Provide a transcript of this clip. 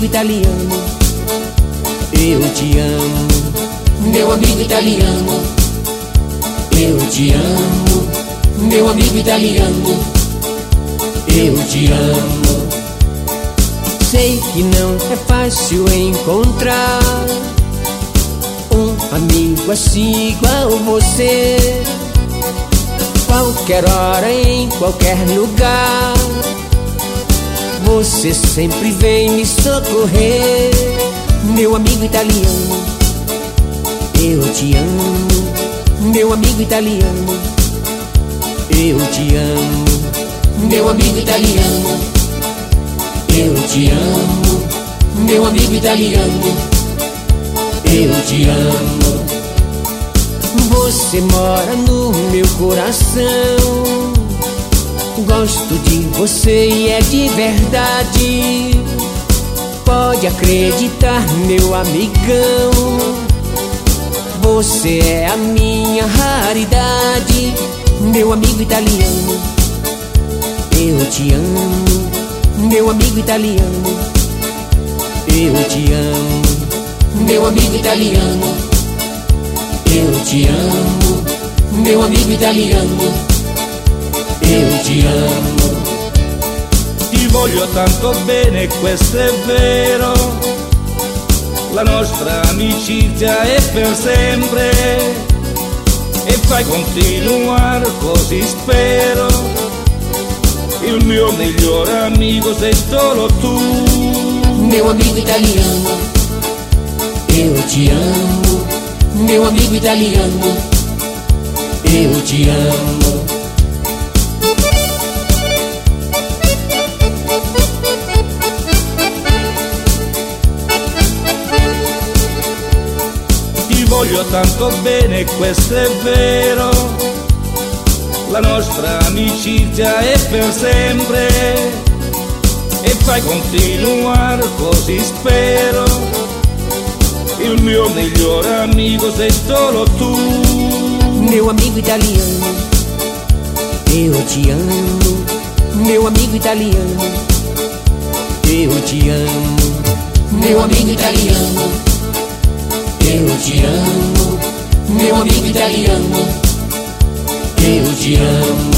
amigo italiano, eu te amo. Meu amigo italiano, eu te amo. Meu amigo italiano, eu te amo. Sei que não é fácil encontrar um amigo assim igual você. Qualquer hora, em qualquer lugar, você sempre vem me socorrer. Meu amigo italiano, eu te amo. Meu amigo italiano, eu te amo. Meu amigo italiano, eu te amo. Meu amigo italiano, eu te amo. Você mora no meu coração. Gosto de você e é de verdade. Pode acreditar, meu amigão. Você é a minha raridade. Meu amigo italiano, eu te amo. Meu amigo italiano, eu te amo. Meu amigo italiano, eu te amo. Meu amigo italiano, eu te amo. Ti voglio tanto bene, questo è vero. La nostra amicizia è per sempre e fai continuare così spero. Il mio migliore amico sei solo tu. Meu amigo italiano, eu te amo. Meu amigo italiano, eu te amo. Ti voglio tanto bene, questo è vero. La nostra amicizia è per sempre e fai continuare così spero. Il mio migliore amico sei solo tu. Meu amigo italiano, eu te amo. Meu amigo italiano, eu te amo. Meu amigo italiano, eu te amo. Meu amigo italiano, eu te amo.